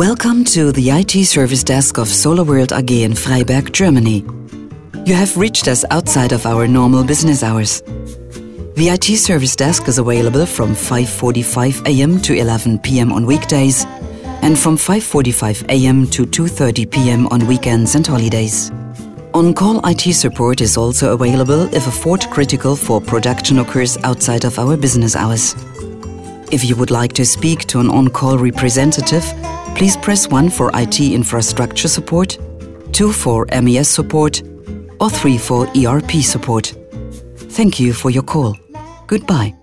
Welcome to the IT service desk of SolarWorld AG in Freiberg, Germany. You have reached us outside of our normal business hours. The IT service desk is available from 5:45 a.m. to 11 p.m. on weekdays and from 5:45 a.m. to 2:30 p.m. on weekends and holidays. On-call IT support is also available if a fault critical for production occurs outside of our business hours. If you would like to speak to an on-call representative, please press 1 for IT infrastructure support, 2 for MES support, or 3 for ERP support. Thank you for your call. Goodbye.